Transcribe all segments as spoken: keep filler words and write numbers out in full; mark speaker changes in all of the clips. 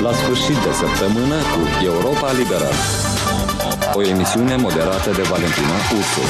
Speaker 1: la sfârșit de săptămână cu Europa Liberă. O emisiune moderată de Valentina Ursu.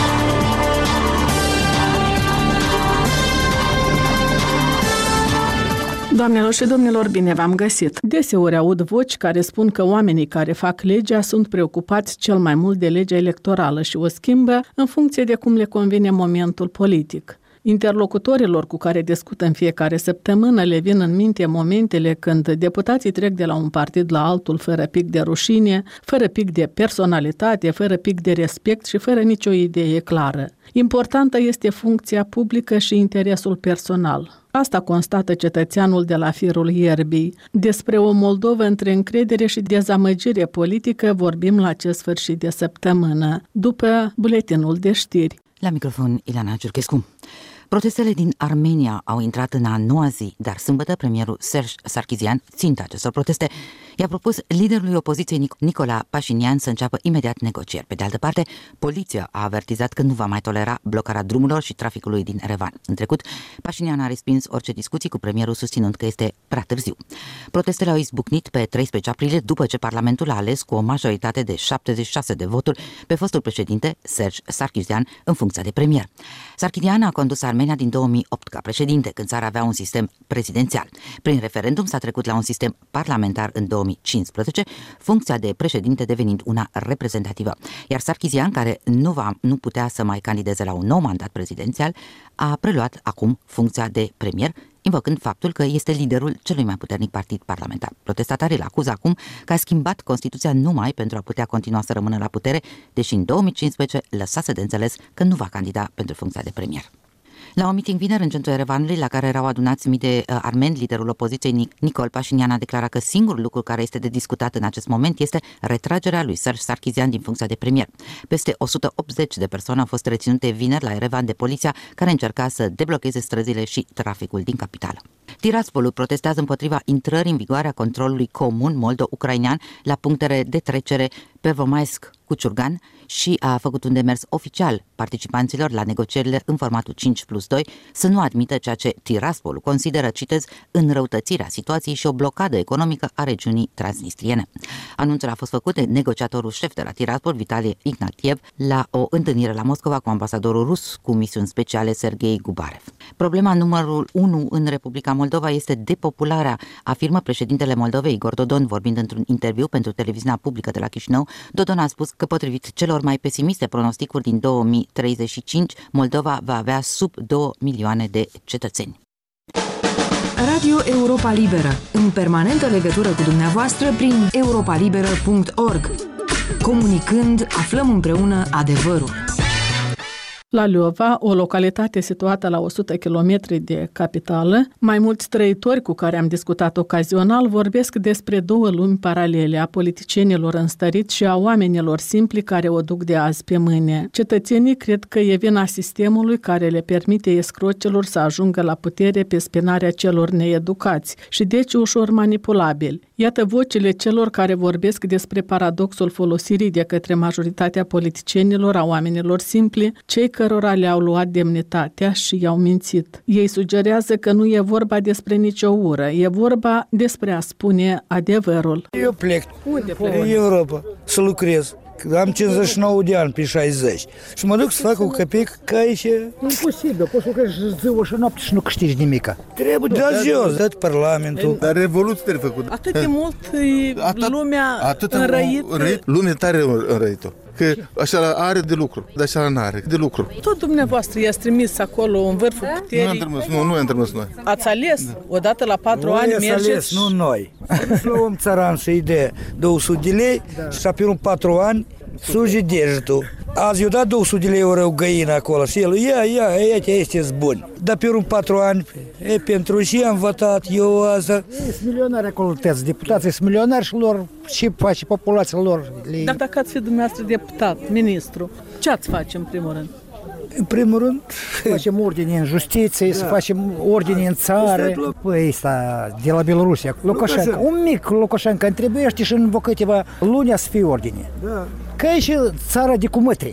Speaker 2: Doamnelor și domnilor, bine v-am găsit! Deseori aud voci care spun că oamenii care fac legea sunt preocupați cel mai mult de legea electorală și o schimbă în funcție de cum le convine momentul politic. Interlocutorilor cu care discut în fiecare săptămână le vin în minte momentele când deputații trec de la un partid la altul fără pic de rușine, fără pic de personalitate, fără pic de respect și fără nicio idee clară. Importantă este funcția publică și interesul personal. Asta constată cetățeanul de la firul ierbii. Despre o Moldovă între încredere și dezamăgire politică vorbim la acest sfârșit de săptămână, după buletinul de știri.
Speaker 3: La microfon, Ileana Ciurchescu. Protestele din Armenia au intrat în a noua zi, dar sâmbătă premierul Serge Sarkisian, ținta acestor proteste, i-a propus liderului opoziției Nicola Pașinian să înceapă imediat negocieri. Pe de altă parte, poliția a avertizat că nu va mai tolera blocarea drumurilor și traficului din Erevan. În trecut, Pașinian a respins orice discuții cu premierul, susținând că este prea târziu. Protestele au izbucnit pe treisprezece aprilie, după ce Parlamentul a ales cu o majoritate de șaptezeci și șase de voturi pe fostul președinte Serge Sarkisian în funcția de premier. Sarkisian a condus Armenia din două mii opt ca președinte, când țara avea un sistem prezidențial. Prin referendum s-a trecut la un sistem parlamentar în două mii cincisprezece, funcția de președinte devenind una reprezentativă. Iar Sarkisian, care nu, va, nu putea să mai candideze la un nou mandat prezidențial, a preluat acum funcția de premier, invocând faptul că este liderul celui mai puternic partid parlamentar. Protestatarii îl acuză acum că a schimbat Constituția numai pentru a putea continua să rămână la putere, deși în două mii cincisprezece lăsase de înțeles că nu va candida pentru funcția de premier. La un meeting vineri în centrul Erevanului, la care erau adunați mii de uh, armeni, liderul opoziției Nicol Pașinian a declarat că singurul lucru care este de discutat în acest moment este retragerea lui Serge Sarkisian din funcția de premier. Peste o sută optzeci de persoane au fost reținute vineri la Erevan de poliția, care încerca să deblocheze străzile și traficul din capitală. Tiraspolul protestează împotriva intrării în vigoare a controlului comun moldo-ucrainean la punctele de trecere Pervomaesc cu Ciurgan și a făcut un demers oficial participanților la negocierile în formatul cinci plus doi să nu admită ceea ce Tiraspolul consideră, citez, înrăutățirea situației și o blocadă economică a regiunii transnistriene. Anunțul a fost făcut de negociatorul șef de la Tiraspol, Vitalie Ignatiev, la o întâlnire la Moscova cu ambasadorul rus cu misiuni speciale Sergei Gubarev. Problema numărul unu în Republica Moldova este depopularea, afirmă președintele Moldovei, Igor Dodon, vorbind într-un interviu pentru televiziunea publică de la Chișinău. Dodon a spus că, potrivit celor mai pesimiste pronosticuri din două mii treizeci și cinci, Moldova va avea sub două milioane de cetățeni.
Speaker 4: Radio Europa Liberă, în permanentă legătură cu dumneavoastră prin europa liberă punct org. Comunicând, aflăm împreună adevărul.
Speaker 2: La Leova, o localitate situată la o sută de kilometri de capitală, mai mulți trăitori cu care am discutat ocazional vorbesc despre două lumi paralele, a politicienilor înstăriți și a oamenilor simpli care o duc de azi pe mâine. Cetățenii cred că e vina sistemului care le permite escrocelor să ajungă la putere pe spinarea celor needucați și deci ușor manipulabili. Iată vocile celor care vorbesc despre paradoxul folosirii de către majoritatea politicienilor a oamenilor simpli, cei cărora le-au luat demnitatea și i-au mințit. Ei sugerează că nu e vorba despre nicio ură, e vorba despre a spune adevărul.
Speaker 5: Eu plec în Europa să lucrez. Am cincizeci și nouă de ani, pe șaizeci. Și mă duc să fac o căpică ca aici.
Speaker 6: Imposibil, poți să lucrezi ziua și noapte și nu câștigi nimica.
Speaker 5: Trebuie de jos, dat Parlamentul.
Speaker 7: Dar revoluție trebuie făcut.
Speaker 2: Atât de mult e lumea înrăită.
Speaker 7: Lumea tare înrăită. Că așa are de lucru, dar așa nu are de lucru.
Speaker 2: Tot dumneavoastră i-ați trimis acolo în vârful puterii.
Speaker 7: Nu am trimis, nu, nu am trimis noi.
Speaker 2: Ați ales? Odată la patru ani mergeți?
Speaker 5: Ales, nu noi. Să luăm țăran și-i de două sute de lei și pe un patru ani suge degetul. Azi eu dat două sute de lei o găină acolo și el, ia, ia, aici este bun. Dar pe un patru ani, e, pentru ce am votat eu asta?
Speaker 6: Sunt milionari acolo, tăți, deputații sunt milionari și lor, și face populația lor. Le...
Speaker 2: Dar dacă ați fi dumneavoastră deputat, ministru, ce ați face în primul rând?
Speaker 5: În primul rând,
Speaker 6: să facem ordine în justiție, da. Să facem ordine în țară. Păi ăsta, de la Bielorusia, Lukashenko, un mic Lukashenko întrebește și în câteva luni să fie ordine. Da. Că e și țara de cu mătri.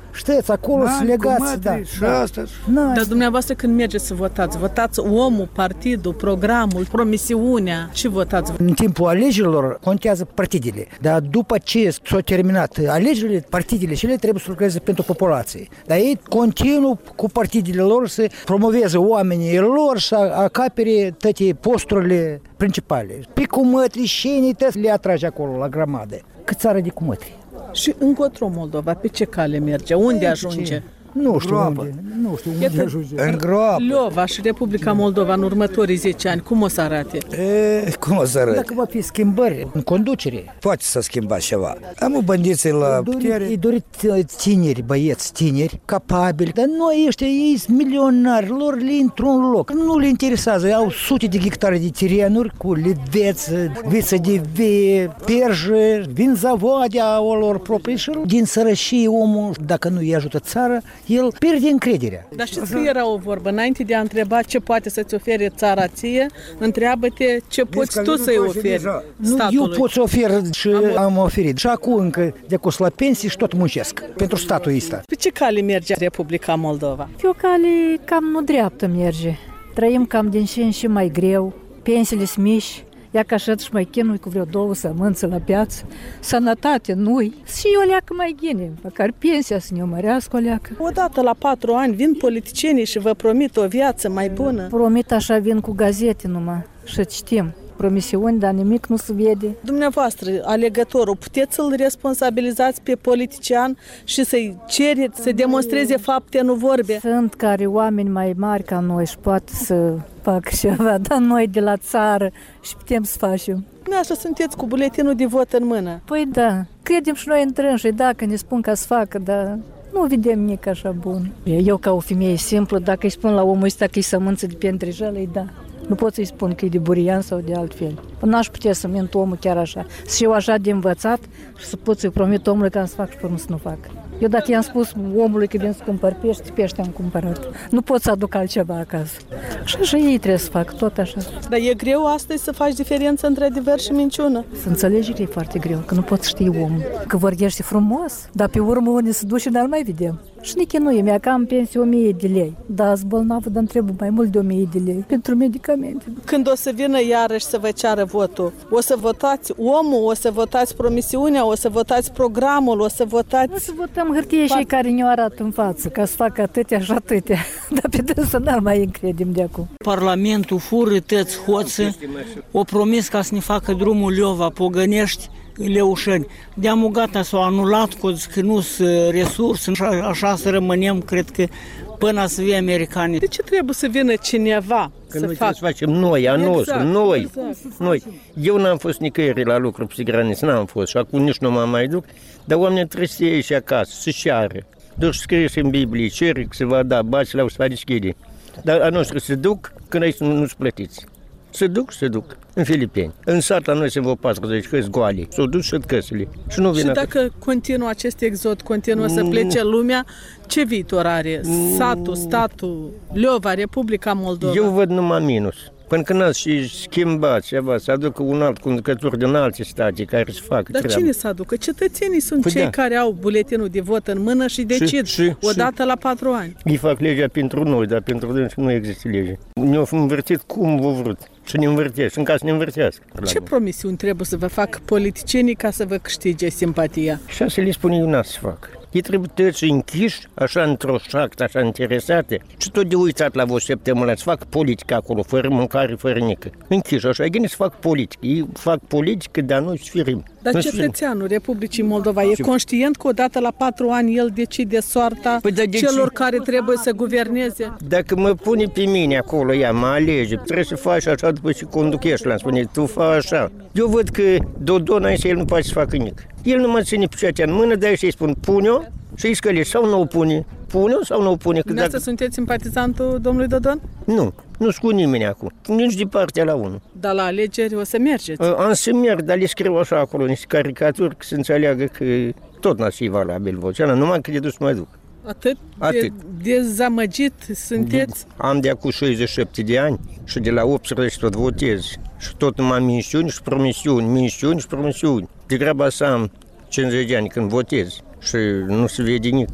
Speaker 6: Știți, acolo sunt legați, da.
Speaker 5: Și asta.
Speaker 2: Dar dumneavoastră când mergeți să votați, votați omul, partidul, programul, promisiunea, și votați?
Speaker 6: În timpul alegerilor contează partidele, dar după ce s-au terminat alegerile, partidele și ele trebuie să lucreze pentru populație. Dar ei continuă cu partidele lor să promoveze oamenii lor și acapere toate posturile principale. Pe cumătri și le atrage acolo la grămadă. Cât țară de cumătri.
Speaker 2: Și încotro Moldova, pe ce cale merge? Unde ajunge?
Speaker 6: Nu știu unde, nu știu unde ajunge.
Speaker 5: În groapă.
Speaker 2: Leova și Republica Moldova în următorii zece ani, cum o să arate?
Speaker 5: E, cum o să arate?
Speaker 6: Dacă va fi schimbări în conducere.
Speaker 5: Poate să schimba ceva. Am o bandiție la putere.
Speaker 6: E dorit tineri, băieți tineri, capabili, dar noi ăștia, ei sunt milionari, lor le intru un loc. Nu le interesează, au sute de hectare de terenuri cu leveță, viță de vie, perjă, vin zavoade au lor proprii și din sărășie omul, dacă nu îi ajută țara, el pierde încrederea.
Speaker 2: Dar știți că era o vorbă, înainte de a întreba ce poate să-ți ofere țara ție, întreabă-te ce poți tu să-i oferi statului.
Speaker 6: Eu pot să ofer și am, am oferit. Și acum încă de acum la pensii și tot muncesc pentru statul ăsta.
Speaker 2: Pe ce cale merge Republica Moldova?
Speaker 8: Pe o cale cam nu dreaptă merge. Trăim cam din ce în ce mai greu, pensiile sunt mici. Ia ca așa și mai chinui cu vreo două sămânțe la piață, sănătate nu-i. Și o leacă mai ghine, măcar pensia să ne mărească o leacă.
Speaker 2: Odată la patru ani vin politicienii și vă promit o viață mai bună.
Speaker 8: Promit așa, vin cu gazete numai și citim. Promisiuni, dar nimic nu se vede.
Speaker 2: Dumneavoastră, alegătorul, puteți să-l responsabilizați pe politician și să-i cereți să demonstreze fapte, nu vorbe?
Speaker 8: Sunt care oameni mai mari ca noi și poate să facă ceva, dar noi de la țară și putem să facem.
Speaker 2: Nu așa sunteți cu buletinul de vot în mână.
Speaker 8: Păi da, credem și noi în trânși, dacă ne spun ca să facă, dar nu vedem nimic așa bun. Eu ca o femeie simplă, dacă îi spun la omul ăsta că e sămânță de pentrejală, îi da. Nu pot să-i spun că e de burian sau de altfel. N-aș putea să mint omul chiar așa. Și eu așa de învățat și să pot să-i promit omului că am să fac și până să nu fac. Eu dacă i-am spus omului că vin să cumpăr pește, pește am cumpărat. Nu pot să aduc altceva acasă. Și așa ei trebuie să fac, tot așa.
Speaker 2: Dar e greu astăzi să faci diferență între adevăr și minciună?
Speaker 8: Să înțelegi că e foarte greu, că nu poți ști omul. Că vorbește frumos, dar pe urmă unde se duce, dar mai vedem. Și nici nu e, mi-a cam pensie o mie de lei. Dar zbolnavă, dar trebuie mai mult de o mie de lei pentru medicamente.
Speaker 2: Când o să vină iarăși să vă ceară votul, o să votați omul, o să votați promisiunea, o să votați programul, o să votați...
Speaker 8: O să votăm hârtie și care ne-o arată în față, ca să facă atâtea și atâtea. Dar pe dânsă n-ar mai încredem de acum.
Speaker 9: Parlamentul fură tăți hoță, o promis ca să ne facă drumul Leova-Pogănești, Leușeni. De-amu gata s-au anulat, că nu sunt resurse, așa, așa să rămânem, cred că, până să fie americani.
Speaker 2: De ce trebuie să vină cineva
Speaker 10: că
Speaker 2: să
Speaker 10: noi
Speaker 2: facă?
Speaker 10: să facem noi, a
Speaker 2: Exact,
Speaker 10: nostru, noi,
Speaker 2: exact.
Speaker 10: noi. Eu n-am fost nicăieri la lucru pe graniță, n-am fost și acum nici nu mă mai duc, dar oamenii trebuie să ieși acasă, să ceară. Deci scrie și în Biblie, ceri că se va da, bați la o să va deschide. Dar a noastră se duc când aici nu, nu-ți plătiți. Se duc, se duc, în Filipeni. În sat la noi se vă patruzeci căți goale. S-au dus și căsile. Și, nu
Speaker 2: și dacă continuă acest exod, continuă să plece lumea, ce viitor are satul, statul, Leova, Republica Moldova?
Speaker 10: Eu văd numai minus. Până când ați și schimbat ceva, să aducă un alt conducător din alte state care să facă
Speaker 2: Dar
Speaker 10: treaba.
Speaker 2: cine să aducă? Cetățenii sunt
Speaker 10: Păi
Speaker 2: cei
Speaker 10: da.
Speaker 2: care au buletinul de vot în mână și decid
Speaker 10: Și- și-
Speaker 2: odată la patru ani.
Speaker 10: Ei fac legea pentru noi, dar pentru dânsi nu există lege. Ne-au învârtit cum v-au vrut. Și ne învârtește, în ca să ne învârtească.
Speaker 2: Ce promisiuni trebuie să vă fac politicienii ca să vă câștige simpatia?
Speaker 10: Și să le spun eu n-a să fac. Ei trebuie toți închiși, așa într-o șactă, așa interesate. Și tot de uitat la voi săptămâna, să fac politică acolo, fără mâncare, fără nică. Închiși, așa, ei să fac politică. Ei fac politică, dar noi sfirim.
Speaker 2: Dar
Speaker 10: Noi sfirim.
Speaker 2: cetățeanul Republicii Moldova e conștient că odată la patru ani el decide soarta
Speaker 10: Păi, dar de
Speaker 2: celor
Speaker 10: ce?
Speaker 2: care trebuie să guverneze?
Speaker 10: Dacă mă pune pe mine acolo, ea mă alege, trebuie să faci așa după ce conducești, l-am spune, tu faci așa. Eu văd că Dodon aici el nu poate să facă nimic. El nu mă ține picioatea în mână, dar și-i spun, pune-o și-i scălești sau nu o pune. Pune-o sau nu o pune. Că
Speaker 2: Dumneavoastră
Speaker 10: dacă...
Speaker 2: sunteți simpatizantul domnului Dodon?
Speaker 10: Nu, nu sunt cu nimeni acum, nici de partea la unul.
Speaker 2: Dar la alegeri o să mergeți.
Speaker 10: Am să merg, dar le scriu așa acolo, niște caricaturi, că să înțeleagă că tot n-a fi valabil vocea, numai că de dus mai duc.
Speaker 2: Atât,
Speaker 10: Atât.
Speaker 2: de dezamăgit sunteți?
Speaker 10: Am de acum șaizeci și șapte de ani și de la optsprezece tot votez. Și tot numai minciuni și promisiuni, minciuni și promisiuni. Degrabă să am cincizeci de ani când votez și nu se vede nimic.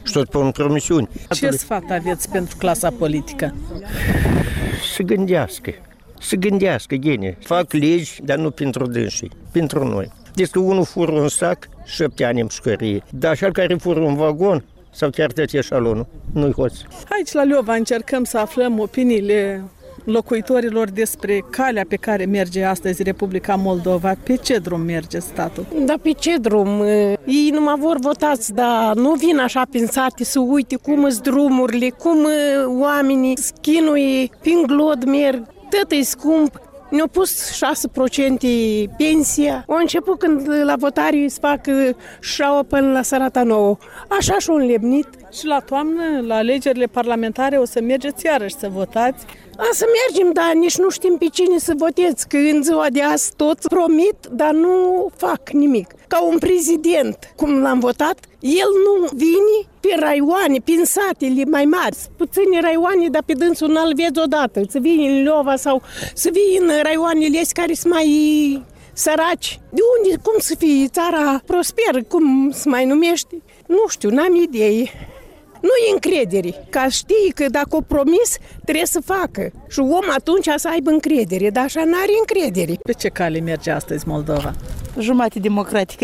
Speaker 10: Și tot pe promisiuni.
Speaker 2: Ce sfat aveți pentru clasa politică?
Speaker 10: Să gândească. Să gândească, gine. Fac legi, dar nu pentru dânsii, pentru noi. Deci că unul fură un sac, șapte ani în pușcărie. Dar așa care fură un vagon, sau chiar tăți eșalonul, nu-i hoț.
Speaker 2: Aici la Leova încercăm să aflăm opiniile locuitorilor despre calea pe care merge astăzi Republica Moldova. Pe ce drum merge statul?
Speaker 11: Da, pe ce drum? Ei nu mă vor votați, dar nu vin așa prin sate să uite cum sunt drumurile, cum oamenii schinuie, prin glod merg, tot e scump. Ne-au pus șase la sută pensia. Au început când la votare îi să facă șaua până la sărata nouă. Așa și-au înlemnit.
Speaker 2: Și la toamnă, la alegerile parlamentare, o să mergeți iarăși să votați?
Speaker 11: A, să mergem, dar nici nu știm pe cine să votez, că în ziua de azi toți promit, dar nu fac nimic. Ca un prezident, cum l-am votat, el nu vine pe raioane, prin satele mai mari, puține raioane, dar pe dânsul nu-l vezi odată, să vii în Leova sau să vii în raioanele astea care sunt mai săraci. De unde, cum să fie țara prosperă, cum se mai numește? Nu știu, n-am idee. Nu e încredere, ca știi că dacă o promis, trebuie să facă. Și om atunci să aibă încredere, dar așa n-are încredere.
Speaker 2: Pe ce cale merge astăzi Moldova?
Speaker 12: Jumate democratică.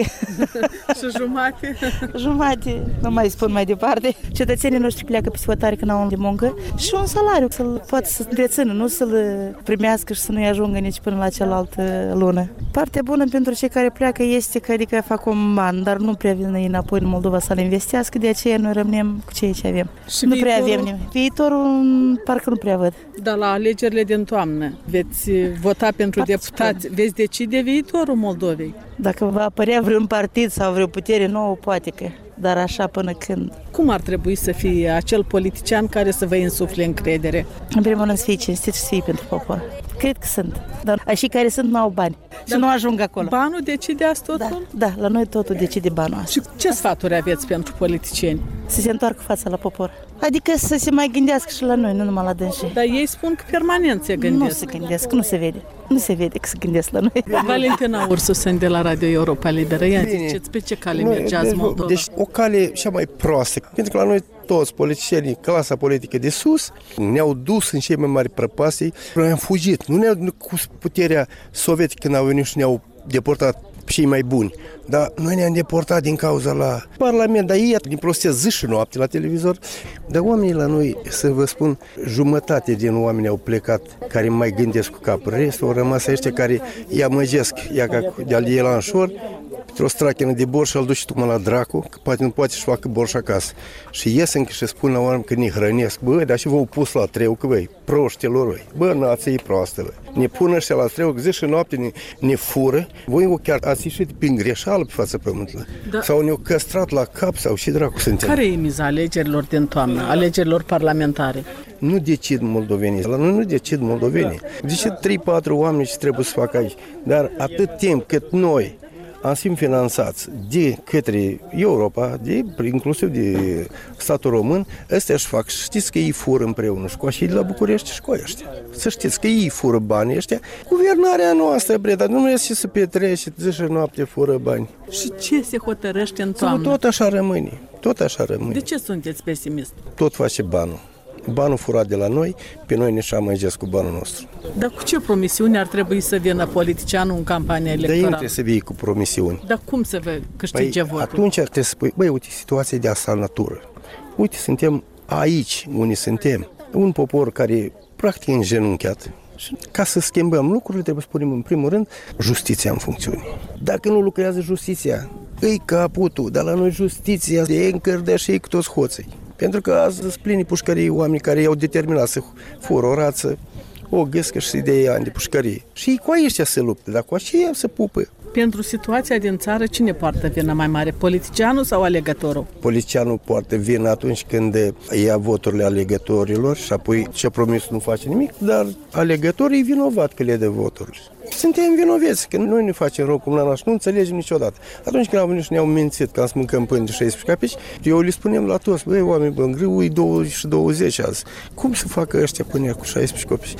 Speaker 2: Și jumate?
Speaker 12: Jumate, nu mai spun mai departe. Cetățenii noștri pleacă pe sfătare când au de muncă și un salariu să-l poată să întrețină, nu să-l primească și să nu-i ajungă nici până la cealaltă lună. Partea bună pentru cei care pleacă este că adică fac un ban, dar nu prea vin înapoi în Moldova să-l investească, de aceea noi rămânem cu ceea ce avem.
Speaker 2: Și
Speaker 12: nu
Speaker 2: viitorul...
Speaker 12: prea avem nimic. Viitorul parcă nu prea văd.
Speaker 2: Dar la alegerile din toamnă veți vota pentru Participăm. deputați, veți decide viitorul Moldovei?
Speaker 12: Dacă va apărea vreun partid sau vreo putere nouă, poate că, dar așa până când.
Speaker 2: Cum ar trebui să fie acel politician care să vă insufle încredere?
Speaker 12: În primul rând să fie cinstit și să fie pentru popor. Cred că sunt, dar așa care sunt nu au bani și nu ajung acolo.
Speaker 2: Banul decide asta totul?
Speaker 12: Da, da, la noi totul decide banul asta.
Speaker 2: Și ce sfaturi aveți pentru politicieni?
Speaker 12: Să se întoarcă fața la popor. Adică să se mai gândească și la noi, nu numai la dânsii.
Speaker 2: Dar ei spun că permanent se gândesc.
Speaker 12: Nu se gândesc, nu se vede. Nu se vede că se gândesc la noi.
Speaker 2: Valentina Ursusen de la Radio Europa Liberă. Ia ziceți, pe ce cale mergeați Moldova?
Speaker 13: Deci o cale cea mai proastă. Pentru că la noi toți politicienii, clasa politică de sus, ne-au dus în cei mai mari prăpastii. Noi am fugit. Nu ne-au cu puterea sovietică când au venit și ne-au deportat cei mai buni. Dar noi ne-am deportat din cauza la Parlament, dar ei din prostie zi și noapte la televizor. Dar oamenii la noi, să vă spun, jumătate din oameni au plecat care mai gândesc cu capul. Restul au rămas ăștia care îi amăgesc, ia ca de-al de la înșor, o strachină de borș și îl duci tocmai la dracu, că poate nu poate să facă borș acasă. Și ies încă și spun la oameni că ne hrănesc. Bă, dar și v-au pus la treu, că băi, proștilor, băi. Bă, nația e proastă, băi. Ne pun ăștia la treu, zi și noapte ne, ne fură. Voi chiar ați ieșit prin greșeală pe fața pământului. Da. Sau ne-au căstrat la cap sau și dracu suntem.
Speaker 2: Care e miza alegerilor din toamnă, alegerilor parlamentare?
Speaker 13: Nu decid moldovenii. La noi nu decid moldovenii. Decid trei patru oameni ce trebuie să facă aici. Dar atât timp cât noi am simt finanțați de către Europa, de, inclusiv de statul român, ăstea își fac. Știți că ei fură împreună și cu așa de la București și cu ăștia. Să știți că ei fură banii ăștia. Guvernarea noastră, bre, dar nu este să petrece zi și noapte fură bani.
Speaker 2: Și ce se hotărăște în toamnă?
Speaker 13: Tot așa rămâne. Tot așa rămâne.
Speaker 2: De ce sunteți pesimist?
Speaker 13: Tot face banul. Banul furat de la noi, pe noi ne șamăgesc cu banul nostru.
Speaker 2: Dar cu ce promisiuni ar trebui să vină politicianul în campania electorală?
Speaker 13: Dar nu trebuie să vii cu promisiuni.
Speaker 2: Dar cum să vă câștige
Speaker 13: păi,
Speaker 2: votul?
Speaker 13: Atunci ar trebui să spui, băi, uite, situația de asta natură. Uite, suntem aici, unde suntem. Un popor care practic e îngenunchiat. Și ca să schimbăm lucrurile, trebuie să punem în primul rând justiția în funcțiune. Dacă nu lucrează justiția, îi caputul, dar la noi justiția e încărdea și ei cu toți hoții. Pentru că azi sunt plini pușcării oameni care i-au determinat să fură o rață, o găscă și de ei ani de pușcărie. Și cu aceștia se luptă, dar cu aceia se pupă.
Speaker 2: Pentru situația din țară, cine poartă vina mai mare? Politicianul sau alegătorul?
Speaker 13: Politicianul poartă vina atunci când ia voturile alegătorilor și apoi ce promis nu face nimic, dar alegătorii e vinovat că le dă voturile. Suntem vinoveți, că noi ne facem rău cum la naș, nu înțelegem niciodată. Atunci când au venit și ne-au mințit că am să mâncăm pâine de șaisprezece capici, eu le spunem la toți, băi, oameni, bă, în grâu e douăzeci și douăzeci azi. Cum să facă ăștia pâine cu șaisprezece capici?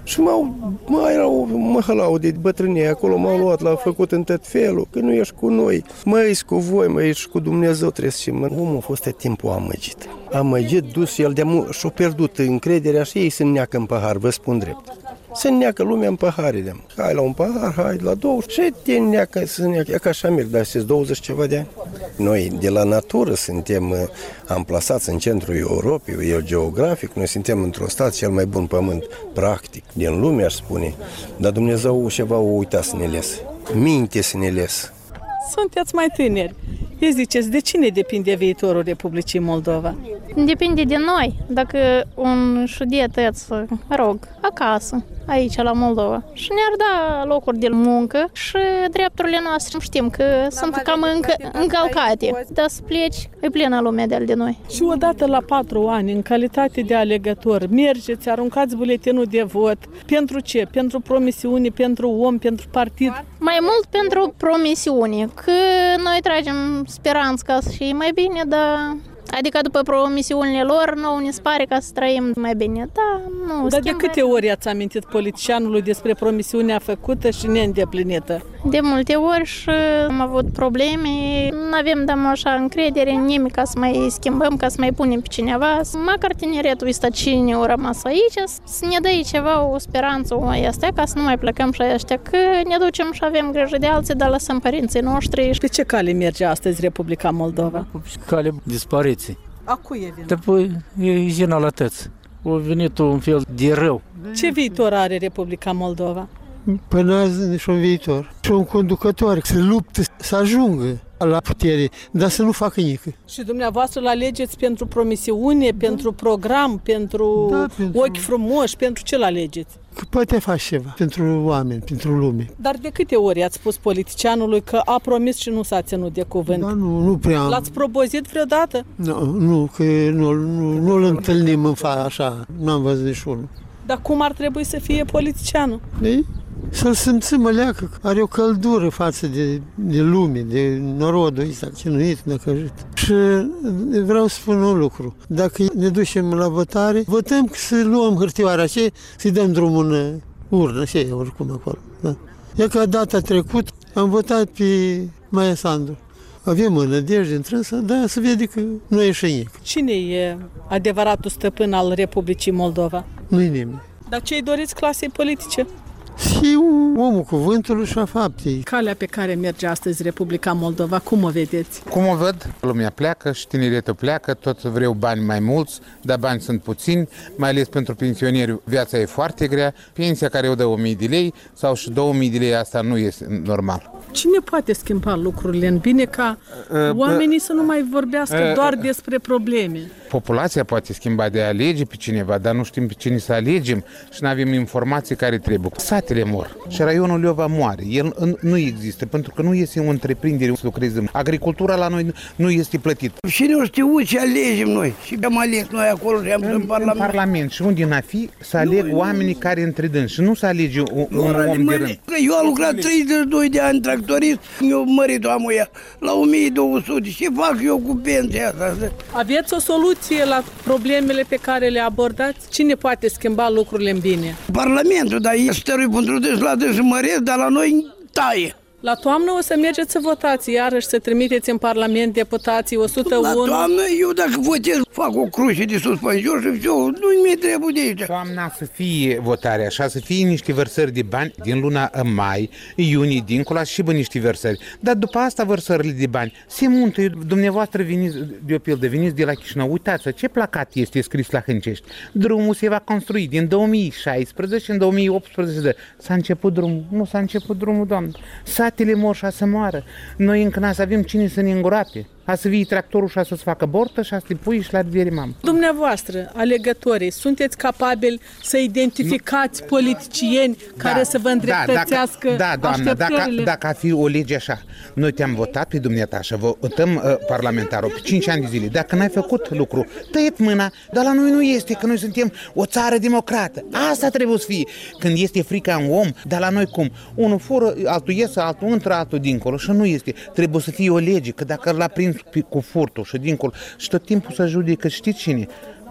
Speaker 13: Și m-au, mai era o măhălau de bătrânie acolo, m-au luat, l-au făcut în tot felul, că nu ești cu noi, mă, ești cu voi, mă, ești cu Dumnezeu, trebuie să mă. Omul a fost tot timpul amăgit. Amăgit, dus, el de-a și-a pierdut încrederea și ei se neacă în pahar, vă spun drept. Se neacă lumea în pahare. Hai la un pahar, hai la două și te neacă, se neacă. E ca așa merg, dar sunt douăzeci ceva de ani. Noi de la natură suntem amplasați în centrul Europei, eu geografic, noi suntem într-un stat cel mai bun pământ, practic, din lume aș spune. Dar Dumnezeu ceva o uita să ne lese. Minte să ne lese.
Speaker 2: Sunteți mai tineri. Ia ziceți, de cine depinde viitorul Republicii Moldova?
Speaker 14: Depinde de noi. Dacă un județ, rog, acasă, aici la Moldova, și ne-ar da locuri de muncă și drepturile noastre, știm că sunt cam încă, încălcate. Dar să pleci, e plină lumea de, de noi.
Speaker 2: Și odată la patru ani, în calitate de alegător, mergeți, aruncați buletinul de vot. Pentru ce? Pentru promisiuni, pentru om, pentru partid?
Speaker 14: Mai mult pentru promisiuni, că noi tragem speranță ca să fie mai bine, dar... Adică după promisiunile lor, nouă ne pare ca să trăim mai bine. Da, nu,
Speaker 2: Dar de câte ori ați amintit politicianului despre promisiunea făcută și neîndeplinită?
Speaker 14: De multe ori și am avut probleme. Nu avem de așa încredere în nimic ca să mai schimbăm, ca să mai punem pe cineva. Măcar tineretul ăsta cine a rămas aici, să ne dă ceva, o speranță o astea, ca să nu mai plecăm și ăștia, că ne ducem și avem grijă de alții, dar lăsăm părinții noștri.
Speaker 2: Pe ce cale merge astăzi Republica Moldova?
Speaker 15: Cale dispariție.
Speaker 2: A cui e vina?
Speaker 15: După e jenalătăți. A venit un fel de rău.
Speaker 2: Ce viitor are Republica Moldova?
Speaker 16: Până azi nici un viitor. Și un conducător să lupte, să ajungă la putere, dar să nu facă nică.
Speaker 2: Și dumneavoastră îl alegeți pentru promisiune, da. pentru program, pentru, da, pentru ochi frumoși, pentru ce îl alegeți?
Speaker 16: Că poate face ceva pentru oameni, pentru lume.
Speaker 2: Dar de câte ori ați spus politicianului că a promis și nu s-a ținut de cuvânt?
Speaker 16: Da, nu, nu prea am.
Speaker 2: L-ați probozit vreodată?
Speaker 16: Nu, nu, că nu, nu, nu-l întâlnim în fa așa, nu am văzut niciunul.
Speaker 2: Dar cum ar trebui să fie politicianul?
Speaker 16: Ei? Să-l simțim ăleacă, are o căldură față de, de lume, de norodul ăsta chinuit, năcăjit. Și vreau să spun un lucru. Dacă ne ducem la votare, votăm să luăm hârtioara și să-i dăm drumul în urnă, și e oricum acolo. Da. E ca data trecut am votat pe Maia Sandu. Avem o nădejde întrânsă, dar se vede că nu e șăinic.
Speaker 2: Cine e adevăratul stăpân al Republicii Moldova?
Speaker 16: Nu-i nimeni.
Speaker 2: Dar ce-i doriți clasei politice?
Speaker 16: Și omul cuvântului și a faptei.
Speaker 2: Calea pe care merge astăzi Republica Moldova, cum o vedeți?
Speaker 17: Cum o văd? Lumea pleacă și tineretul pleacă, tot vreau bani mai mulți, dar bani sunt puțini, mai ales pentru pensionieri viața e foarte grea, pensia care o dă o mie de lei sau și două mii de lei, asta nu este normal.
Speaker 2: Cine poate schimba lucrurile în bine ca uh, oamenii uh, să nu mai vorbească uh, doar despre probleme?
Speaker 17: Populația poate schimba de a alege pe cineva, dar nu știm pe cine să alegem și nu avem informații care trebuie. Satele mor și raionul Leova moare. El nu există, pentru că nu este o întreprindere să lucreze. Agricultura la noi nu este plătită.
Speaker 18: Și nu știu ce alegem noi. Și am ales noi acolo și am în, în Parlament.
Speaker 17: În Parlament. Și unde n-a fi să aleg nu, oamenii nu. care întredânși. Și nu să alege un, un om de rând.
Speaker 18: Eu am lucrat treizeci și doi de ani tractorist, eu mărit am ea la o mie două sute. Ce fac eu cu pensia asta?
Speaker 2: Aveți o soluție la problemele pe care le abordați? Cine poate schimba lucrurile în bine?
Speaker 18: Parlamentul, dar e stărui pentru dâns la dâns măresc, dar la noi taie.
Speaker 2: La toamnă o să mergeți să votați, iarăși să trimiteți în Parlament deputații o sută unu.
Speaker 18: La toamnă, eu dacă votez, fac o cruce de suspensiune și eu, nu-i mi-e trebuie de aici.
Speaker 17: Toamna să fie votarea așa, să fie niște vărsări de bani din luna mai, iunie, dincolo, și bă niște vărsări. Dar după asta vărsările de bani se muntă. Dumneavoastră veniți, de o pildă, veniți de la Chișinău, uitați ce placat este scris la Hâncești. Drumul se va construi din două mii șaisprezece în două mii optsprezece. S-a început drumul, nu s-a început drumul, doamnă. Satele mor și a să moară. Noi încă n-a să avem cine să ne îngroape. A să vii tractorul și a să-ți facă bortă și a să-i pui și la revedere, mamă.
Speaker 2: Dumneavoastră, alegătorii, sunteți capabili să identificați nu. politicieni da, care să vă îndreptățească
Speaker 17: da, da, doamnă, dacă, dacă a fi o lege așa, noi te-am votat pe dumneata și votăm uh, parlamentarul pe cinci ani de zile. Dacă n-ai făcut lucru, tăiet mâna, dar la noi nu este, că noi suntem o țară democrată. Asta trebuie să fie. Când este frica în om, dar la noi cum? Unul fură, altul iese, altul intră, altul dincolo și nu este. Trebuie să fie o lege, că dacă l-a prins cu furtul și dincolo și tot timpul să judecă, știți cine?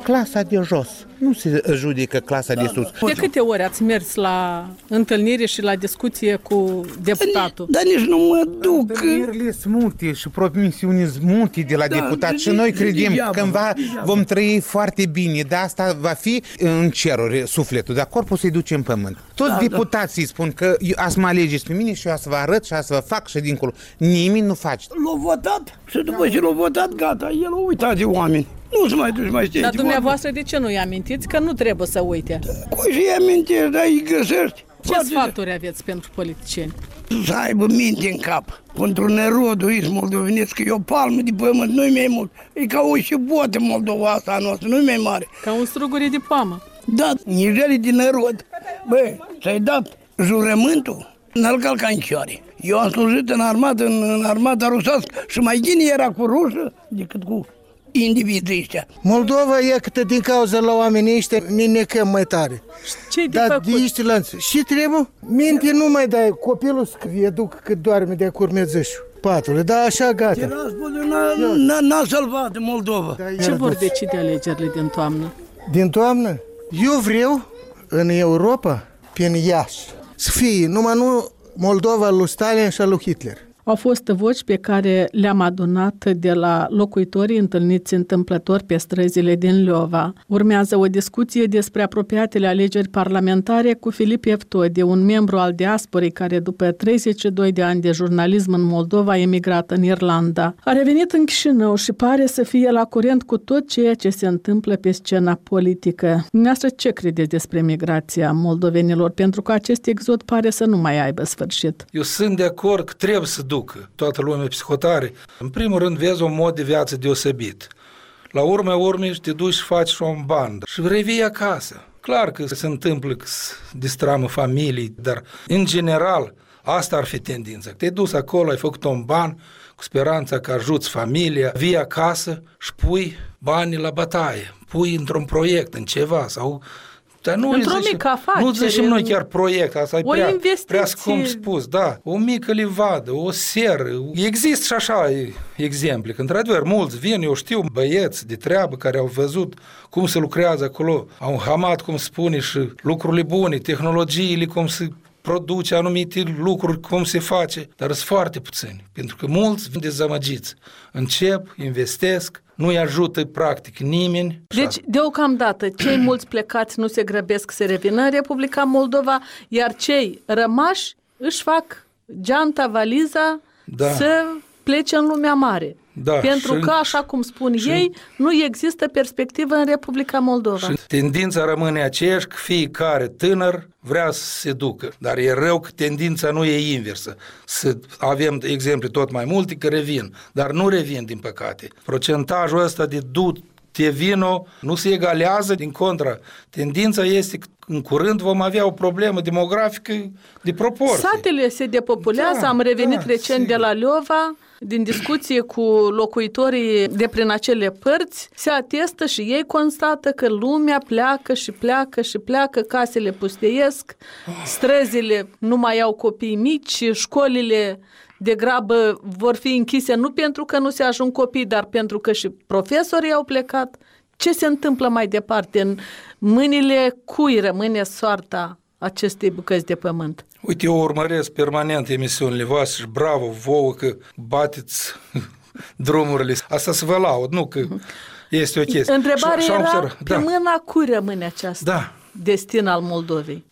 Speaker 17: clasa de jos. Nu se judecă clasa de sus.
Speaker 2: De câte ori ați mers la întâlnire și la discuție cu deputatul?
Speaker 18: Dar nici nu mă duc.
Speaker 17: Întâlnirile sunt multe și promisiuni sunt multe de la
Speaker 18: Da,
Speaker 17: deputat și
Speaker 18: de-
Speaker 17: noi
Speaker 18: de-
Speaker 17: credem
Speaker 18: degeaba,
Speaker 17: că cândva
Speaker 18: degeaba.
Speaker 17: vom trăi foarte bine, dar asta va fi în ceruri sufletul, dar corpul se duce în pământ. Toți
Speaker 18: Da,
Speaker 17: deputații spun că eu, ați mă alegeți pe mine și eu să vă arăt și să vă fac și dincolo. Nimeni nu face.
Speaker 18: L-au votat și după ce l-au votat, gata, el a uitat de oameni. Nu se mai duci, mai știi.
Speaker 2: Dar dumneavoastră de ce nu-i amintiți că nu trebuie să uite?
Speaker 18: Cui și-i amintești, dar îi găsești.
Speaker 2: Ce sfaturi aveți pentru politicieni?
Speaker 18: Să aibă minte în cap. Pentru nerodul ăsta moldovenesc, că e o palmă de pământ, nu-i mai mult. E ca o șibotă Moldova asta a noastră, nu-i mai mare.
Speaker 2: Ca un strugure de poamă.
Speaker 18: Da, nijeli din nărod. Băi, ți-ai dat jurământul? N-al calca în cioare. Eu am slujit în armată, în, în armata rusească și mai gine era cu rușă decât cu indivizii ăștia.
Speaker 6: Moldova e câtă din cauza la oamenii ăștia ne necăm mai tare.
Speaker 2: Ce-i de
Speaker 6: Dar
Speaker 2: făcut?
Speaker 6: de ești lanț. Și trebuie? Minte nu mai dai. Copilul să educ cât doarme de acur mezășul. Patule, da, așa gata.
Speaker 18: Tiraspolul n-a, n-a, n-a salvat Moldova.
Speaker 2: Ce vor decide alegerile din toamnă?
Speaker 6: Din toamnă? Eu vreau în Europa, prin Iași, să fie numai nu Moldova lui Stalin și a lui Hitler.
Speaker 2: Au fost voci pe care le-am adunat de la locuitorii întâlniți întâmplător pe străzile din Leova. Urmează o discuție despre apropiatele alegeri parlamentare cu Filip Eftode, un membru al diasporei care după treizeci și doi de ani de jurnalism în Moldova a emigrat în Irlanda. A revenit în Chișinău și pare să fie la curent cu tot ceea ce se întâmplă pe scena politică. Dumneavoastră, ce credeți despre migrația moldovenilor? Pentru că acest exod pare să nu mai aibă sfârșit.
Speaker 19: Eu sunt de acord că trebuie să ducă toată lumea psihotare. În primul rând, vezi un mod de viață deosebit. La urmea urmei te duci și faci și un bandă și revii acasă. Clar că se întâmplă că se distramă familii, dar în general asta ar fi tendința. Te-ai dus acolo, ai făcut un ban cu speranța că ajuți familia, vii acasă și pui banii la bătaie, pui într-un proiect, în ceva sau... Dar nu
Speaker 2: Într-o
Speaker 19: zice,
Speaker 2: mică afacere.
Speaker 19: Nu zicem noi chiar proiect, asta e
Speaker 2: O
Speaker 19: prea,
Speaker 2: investiție.
Speaker 19: prea scump spus, da. O mică livadă, o seră. Există și așa exemple, că într-adevăr mulți vin, eu știu, băieți de treabă care au văzut cum se lucrează acolo, au hamat, cum spune, și lucrurile bune, tehnologiile, cum se produce anumite lucruri, cum se face, dar sunt foarte puțini, pentru că mulți vin dezamăgiți. Încep, investesc, nu-i ajută practic nimeni.
Speaker 2: Deci, deocamdată, cei mulți plecați nu se grăbesc să revină în Republica Moldova, iar cei rămași își fac geanta, valiza,
Speaker 19: Da.
Speaker 2: să plece în lumea mare.
Speaker 19: Da,
Speaker 2: Pentru
Speaker 19: și-
Speaker 2: că, așa cum spun
Speaker 19: și-
Speaker 2: ei, nu există perspectivă în Republica Moldova.
Speaker 19: Și tendința rămâne aceeași că fiecare tânăr vrea să se ducă, dar e rău că tendința nu e inversă. Să avem exemple tot mai multe că revin, dar nu revin din păcate. Procentajul ăsta de du te vino nu se egalează, din contra. Tendința este că în curând vom avea o problemă demografică de proporții.
Speaker 2: Satele se depopulează,
Speaker 19: Da,
Speaker 2: am revenit
Speaker 19: da,
Speaker 2: recent
Speaker 19: sigur.
Speaker 2: de la Leova, din discuție cu locuitorii de prin acele părți, se atestă și ei constată că lumea pleacă și pleacă și pleacă, casele pusteiesc, străzile nu mai au copii mici, școlile degrabă vor fi închise nu pentru că nu se ajung copii, dar pentru că și profesorii au plecat. Ce se întâmplă mai departe? În mâinile cui rămâne soarta acestei bucăți de pământ?
Speaker 19: Uite, eu urmăresc permanent emisiunile voastre și bravo vouă că bateți drumurile. Asta să vă laud, nu că este o chestie.
Speaker 2: Întrebarea
Speaker 19: Și- și am
Speaker 2: era,
Speaker 19: observat-
Speaker 2: pe mâna cui rămâne această
Speaker 19: Da.
Speaker 2: destin al Moldovei?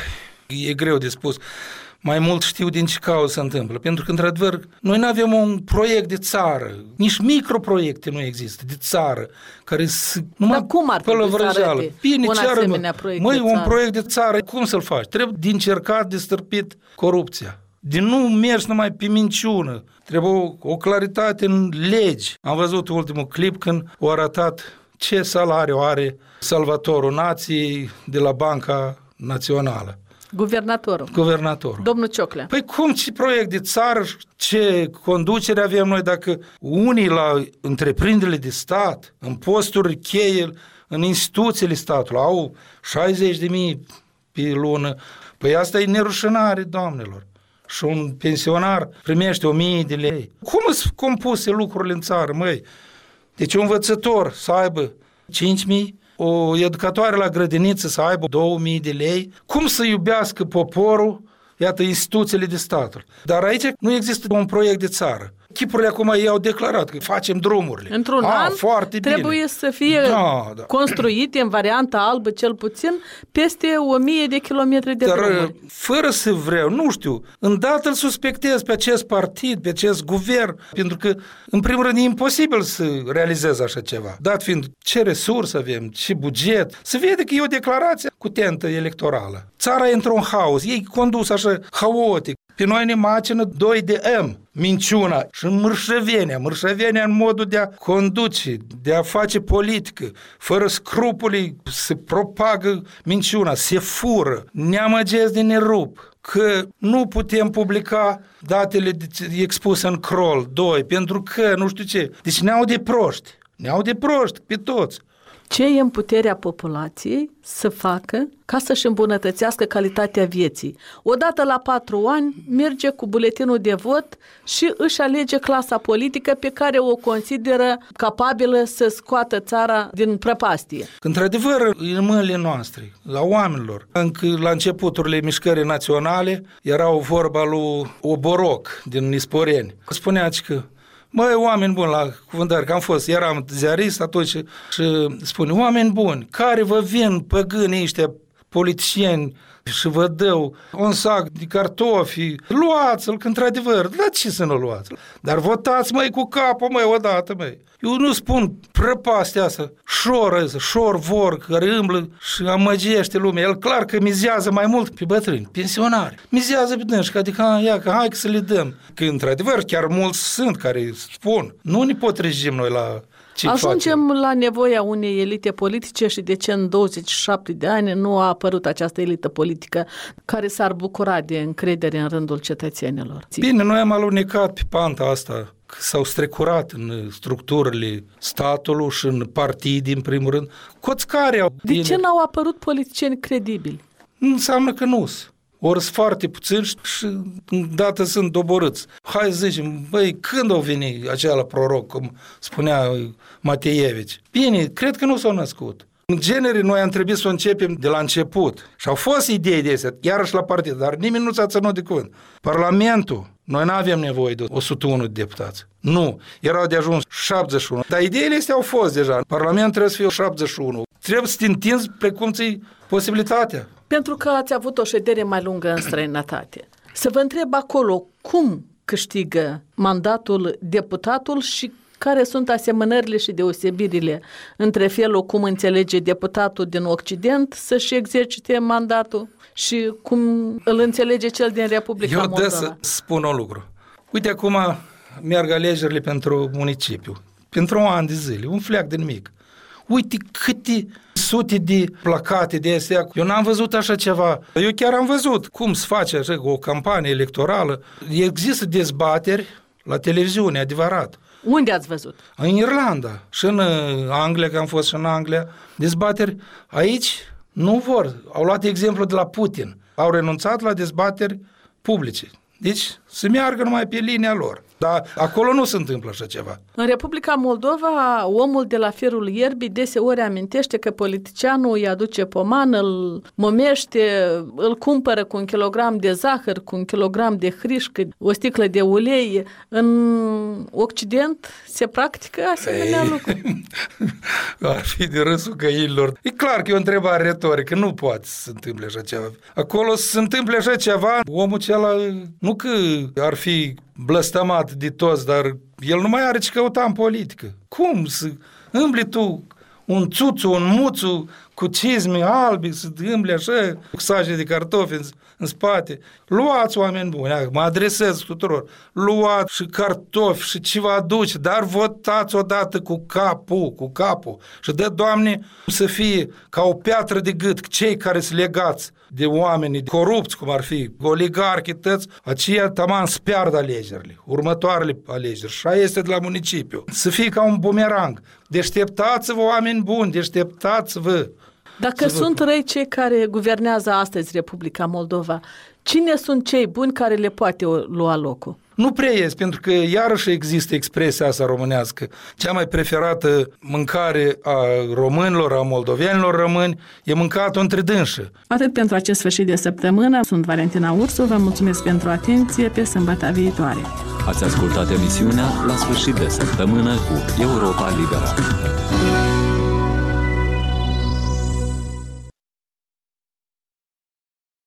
Speaker 19: E greu de spus. Mai mult știu din ce cauză se întâmplă. Pentru că, într-adevăr, noi nu avem un proiect de țară. Nici microproiecte nu există de țară. Care să, numai
Speaker 2: Dar cum ar trebui să arate
Speaker 19: Bine,
Speaker 2: un
Speaker 19: ce arăt,
Speaker 2: asemenea proiect
Speaker 19: măi,
Speaker 2: de
Speaker 19: un
Speaker 2: țară?
Speaker 19: proiect de țară, cum să-l faci? Trebuie din încercat de stârpit corupția. Din nu mergi numai pe minciună. Trebuie o, o claritate în legi. Am văzut ultimul clip când au arătat ce salariu are salvatorul nației de la Banca Națională.
Speaker 2: Guvernatorul.
Speaker 19: Guvernatorul.
Speaker 2: Domnul Cioclea.
Speaker 19: Păi cum, ce proiect de țară, ce conducere avem noi dacă unii la întreprinderile de stat, în posturi cheie, în instituțiile statului, au șaizeci de mii pe lună. Păi asta e nerușinare, doamnelor. Și un pensionar primește o mie de lei. Cum sunt compuse lucrurile în țară, măi? Deci un învățător să aibă cinci mii, o educatoare la grădiniță să aibă două mii de lei? Cum să iubească poporul, iată, instituțiile de statul? Dar aici nu există un proiect de țară. Chipurile acum ei au declarat că facem drumurile.
Speaker 2: Într-un
Speaker 19: A,
Speaker 2: an
Speaker 19: foarte
Speaker 2: trebuie
Speaker 19: bine.
Speaker 2: să fie
Speaker 19: da, da.
Speaker 2: construite în varianta albă cel puțin peste o mie de kilometri de
Speaker 19: Dar
Speaker 2: drumuri.
Speaker 19: fără să vreau, nu știu, îndată îl suspectez pe acest partid, pe acest guvern, pentru că, în primul rând, e imposibil să realizeze așa ceva. Dat fiind ce resurse avem, ce buget, se vede că e o declarație cu tentă electorală. Țara e într-un haos, ei condus așa haotic. Pe noi ne macină doi de M, minciuna și mărșăvenia, mărșăvenia în modul de a conduce, de a face politică, fără scrupule, se propagă minciuna, se fură, ne amăgesc de nerup, că nu putem publica datele expuse în Kroll doi, pentru că nu știu ce. Deci ne-au de proști, ne-au de proști pe toți.
Speaker 2: Ce e în puterea populației să facă ca să-și îmbunătățească calitatea vieții? Odată la patru ani merge cu buletinul de vot și își alege clasa politică pe care o consideră capabilă să scoată țara din prăpastie.
Speaker 19: Într-adevăr, în mâinile noastre, la oamenilor, încă la începuturile mișcării naționale, era o vorba lui Oboroc din Nisporeni. Spunea că măi, oameni buni, la cuvântare, că am fost, eram ziarist atunci și, și spune, oameni buni, care vă vin păgânii ăștia politicieni și vă dau un sac de cartofi, luați-l, că într-adevăr, dar ce să nu luați? Dar votați, măi, cu capul, măi, odată, măi. Eu nu spun prăpastea asta, șoră, șor vor, care îmblă și amăgește lumea. El clar că mizează mai mult pe bătrâni, pensionari. Mizează pe dânși, adică, ia, că hai că să le dăm. Că, într-adevăr, chiar mulți sunt care spun, nu ne potrivim noi la ce
Speaker 2: Ajungem
Speaker 19: facem.
Speaker 2: la nevoia unei elite politice și de ce în douăzeci și șapte de ani nu a apărut această elită politică care s-ar bucura de încredere în rândul cetățenilor.
Speaker 19: Bine, noi am alunecat pe panta asta, că s-au strecurat în structurile statului și în partide, în primul rând. Coțcare au.
Speaker 2: De ce n-au apărut politicieni credibili?
Speaker 19: Înseamnă că nu-s. Ori sunt foarte puțini și dată sunt doborâți. Hai să zicem, băi, când au venit acela proroc, cum spunea Mateievici? Bine, cred că nu s-au născut. În genere, noi am trebuit să o începem de la început. Și au fost idei de astea, iarăși la partid, dar nimeni nu s-a ținut de cuvânt. Parlamentul, noi nu avem nevoie de o sută unu de deputați. Nu, erau de ajuns șaptezeci și unu. Dar ideile astea au fost deja. Parlamentul trebuie să fie șaptezeci și unu. Trebuie să te întinzi precum ți-i posibilitatea.
Speaker 2: Pentru că ați avut o ședere mai lungă în străinătate. Să vă întreb acolo, cum câștigă mandatul deputatul și care sunt asemănările și deosebirile între felul cum înțelege deputatul din Occident să-și exercite mandatul și cum îl înțelege cel din Republica
Speaker 19: Eu
Speaker 2: Moldova?
Speaker 19: Eu să spun un lucru. Uite, acum merg alegerile pentru municipiu. Pentru un an de zile, un fleac de nimic. Uite câte sute de placate de astea. Eu n-am văzut așa ceva. Eu chiar am văzut cum se face așa o campanie electorală. Există dezbateri la televiziune, adevărat.
Speaker 2: Unde ați văzut?
Speaker 19: În Irlanda și în Anglia, că am fost și în Anglia. Dezbateri aici nu vor. Au luat exemplu de la Putin. Au renunțat la dezbateri publice. Deci să meargă numai pe linia lor. Dar acolo nu se întâmplă așa ceva.
Speaker 2: În Republica Moldova, omul de la firul ierbii deseori amintește că politicianul îi aduce pomană, îl momește, îl cumpără cu un kilogram de zahăr, cu un kilogram de hrișcă, o sticlă de ulei. În Occident se practică asemenea lucruri.
Speaker 19: Ar fi de râsul găinilor. E clar că e o întrebare retorică, nu poate să se întâmple așa ceva. Acolo se întâmple așa ceva, omul acela nu că ar fi blăstămat de toți, dar el nu mai are ce căuta în politică. Cum să îmbli tu un țuțu, un muțu cu cizme albi, să îmbli așa, cu saje de cartofi în, în spate? Luați, oameni buni, mă adresez tuturor, luați și cartofi și ce vă aduce, dar votați odată cu capul, cu capul. Și dă, Doamne, să fie ca o piatră de gât, cei care sunt legați de oameni corupți, cum ar fi oligarhi, tăți, aceia taman spiardă alegerile, următoarele alegeri. Și aia este de la municipiu. Să fie ca un bumerang. Deșteptați-vă, oameni buni, deșteptați-vă.
Speaker 2: Dacă
Speaker 19: Să
Speaker 2: sunt
Speaker 19: văd.
Speaker 2: răi cei care guvernează astăzi Republica Moldova, cine sunt cei buni care le poate lua locul?
Speaker 19: Nu prea ies, pentru că iarăși există expresia asta românească. Cea mai preferată mâncare a românilor, a moldovenilor români, e mâncată între dânsă.
Speaker 2: Atât pentru acest sfârșit de săptămână. Sunt Valentina Ursu, vă mulțumesc pentru atenție, pe sâmbătă viitoare.
Speaker 1: Ați ascultat emisiunea La sfârșit de săptămână cu Europa Liberă.